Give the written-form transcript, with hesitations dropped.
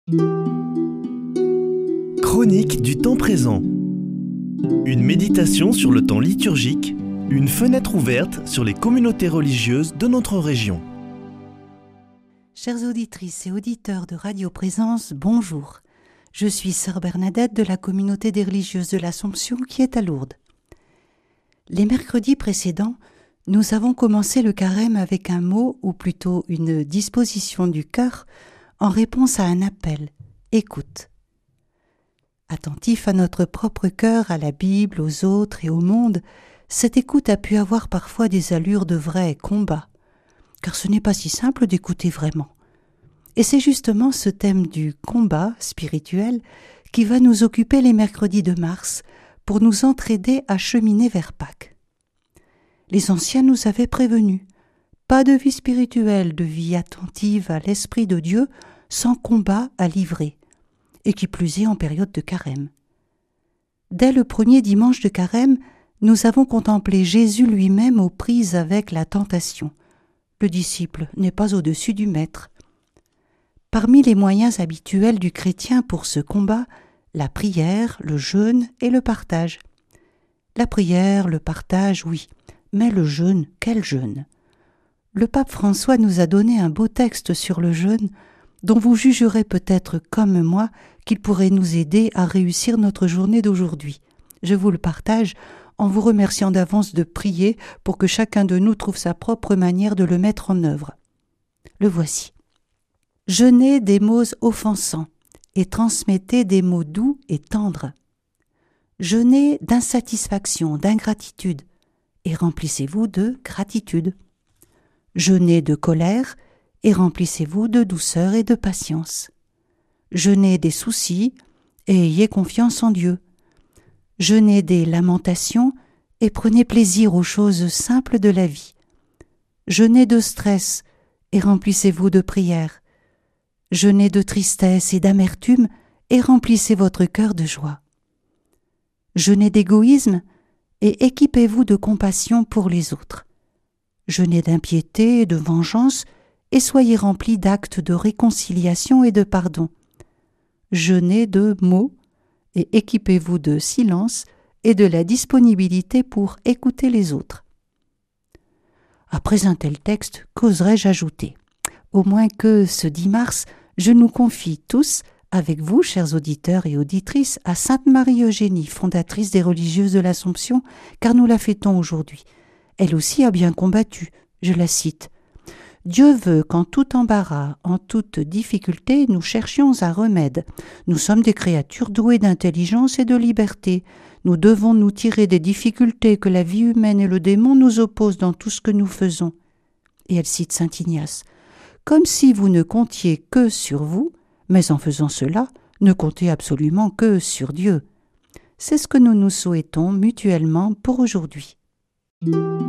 Chronique du temps présent. Une méditation sur le temps liturgique, une fenêtre ouverte sur les communautés religieuses de notre région. Chères auditrices et auditeurs de Radio Présence, bonjour. Je suis sœur Bernadette de la communauté des religieuses de l'Assomption qui est à Lourdes. Les mercredis précédents, nous avons commencé le carême avec un mot, ou plutôt une disposition du cœur, en réponse à un appel, écoute. Attentif à notre propre cœur, à la Bible, aux autres et au monde, cette écoute a pu avoir parfois des allures de vrai combat, car ce n'est pas si simple d'écouter vraiment. Et c'est justement ce thème du combat spirituel qui va nous occuper les mercredis de mars pour nous entraider à cheminer vers Pâques. Les anciens nous avaient prévenus. Pas de vie spirituelle, de vie attentive à l'Esprit de Dieu sans combat à livrer, et qui plus est en période de carême. Dès le premier dimanche de carême, nous avons contemplé Jésus lui-même aux prises avec la tentation. Le disciple n'est pas au-dessus du maître. Parmi les moyens habituels du chrétien pour ce combat, la prière, le jeûne et le partage. La prière, le partage, oui, mais le jeûne, quel jeûne ? Le pape François nous a donné un beau texte sur le jeûne, dont vous jugerez peut-être comme moi qu'il pourrait nous aider à réussir notre journée d'aujourd'hui. Je vous le partage en vous remerciant d'avance de prier pour que chacun de nous trouve sa propre manière de le mettre en œuvre. Le voici. Jeûnez des mots offensants et transmettez des mots doux et tendres. Jeûnez d'insatisfaction, d'ingratitude et remplissez-vous de gratitude. Jeûnez de colère et remplissez-vous de douceur et de patience. Jeûnez des soucis et ayez confiance en Dieu. Jeûnez des lamentations et prenez plaisir aux choses simples de la vie. Jeûnez de stress et remplissez-vous de prière. Jeûnez de tristesse et d'amertume et remplissez votre cœur de joie. Jeûnez d'égoïsme et équipez-vous de compassion pour les autres. Jeûnez d'impiété et de vengeance et soyez remplis d'actes de réconciliation et de pardon. Jeûnez de mots et équipez-vous de silence et de la disponibilité pour écouter les autres. Après un tel texte, qu'oserais-je ajouter ? Au moins que, ce 10 mars, je nous confie tous, avec vous, chers auditeurs et auditrices, à Sainte Marie-Eugénie, fondatrice des religieuses de l'Assomption, car nous la fêtons aujourd'hui. Elle aussi a bien combattu, je la cite. « Dieu veut qu'en tout embarras, en toute difficulté, nous cherchions un remède. Nous sommes des créatures douées d'intelligence et de liberté. Nous devons nous tirer des difficultés que la vie humaine et le démon nous opposent dans tout ce que nous faisons. » Et elle cite saint Ignace. « Comme si vous ne comptiez que sur vous, mais en faisant cela, ne comptez absolument que sur Dieu. » C'est ce que nous nous souhaitons mutuellement pour aujourd'hui.